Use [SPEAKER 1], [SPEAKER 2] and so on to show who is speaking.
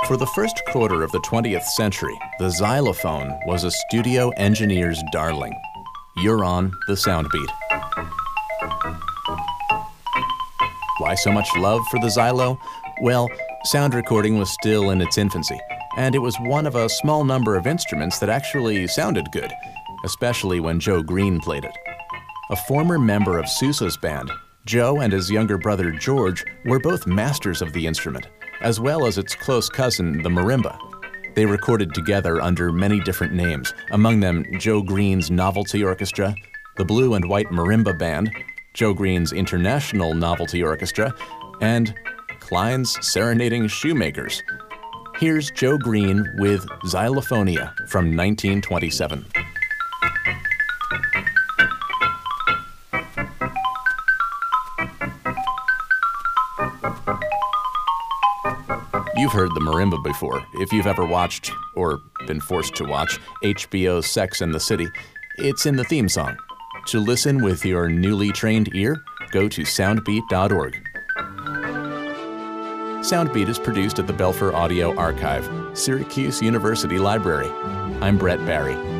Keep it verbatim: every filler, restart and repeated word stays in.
[SPEAKER 1] For the first quarter of the twentieth century, the xylophone was a studio engineer's darling. You're on the Soundbeat. Why so much love for the xylo? Well, sound recording was still in its infancy, and it was one of a small number of instruments that actually sounded good, especially when Joe Green played it. A former member of Sousa's band, Joe and his younger brother George were both masters of the instrument, as well as its close cousin, the marimba. They recorded together under many different names, among them Joe Green's Novelty Orchestra, the Blue and White Marimba Band, Joe Green's International Novelty Orchestra, and Klein's Serenading Shoemakers. Here's Joe Green with Xylophonia from nineteen twenty-seven. You've heard the marimba before, if you've ever watched, or been forced to watch, H B O's Sex and the City. It's in the theme song. To listen with your newly trained ear, go to soundbeat dot org. Soundbeat is produced at the Belfer Audio Archive, Syracuse University Library. I'm Brett Barry.